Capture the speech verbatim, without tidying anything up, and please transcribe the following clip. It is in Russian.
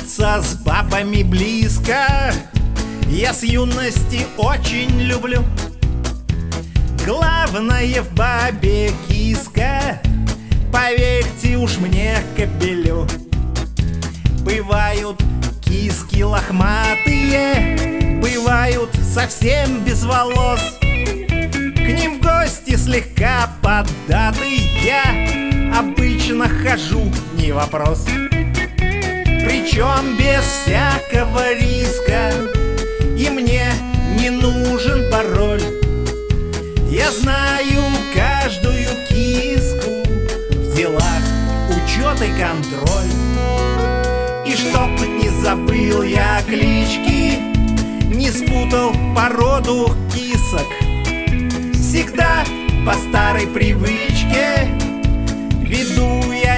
находиться с бабами близко я с юности очень люблю. Главное в бабе киска, поверьте уж мне, кобелю. Бывают киски лохматые, бывают совсем без волос. К ним в гости слегка поддатый я обычно хожу, не вопрос. Причем без всякого риска, и мне не нужен пароль. Я знаю каждую киску, в делах учет и контроль. И чтоб не забыл я клички, не спутал породу кисок, всегда по старой привычке веду я